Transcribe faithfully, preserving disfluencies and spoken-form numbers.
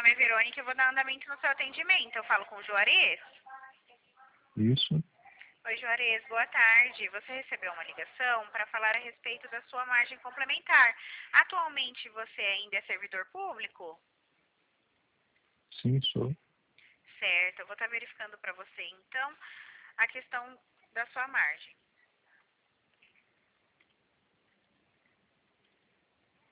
nome é Verônica e eu vou dar andamento no seu atendimento. Eu falo com o Juarez? Isso. Oi, Juarez, boa tarde. Você recebeu uma ligação para falar a respeito da sua margem complementar. Atualmente você ainda é servidor público? Sim, sou. Certo, eu vou estar verificando para você então a questão da sua margem.